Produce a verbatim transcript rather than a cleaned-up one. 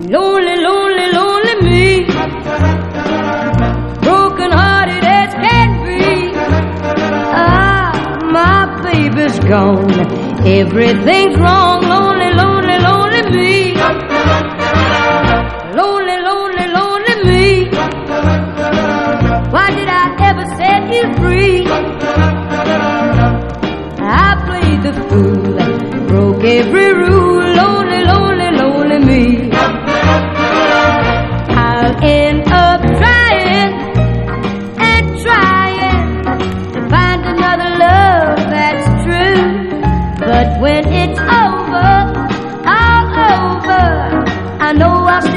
Lonely, lonely, lonely me. Broken hearted as can be. Ah, my baby's gone. Everything's wrong. Lonely, lonely, lonely me.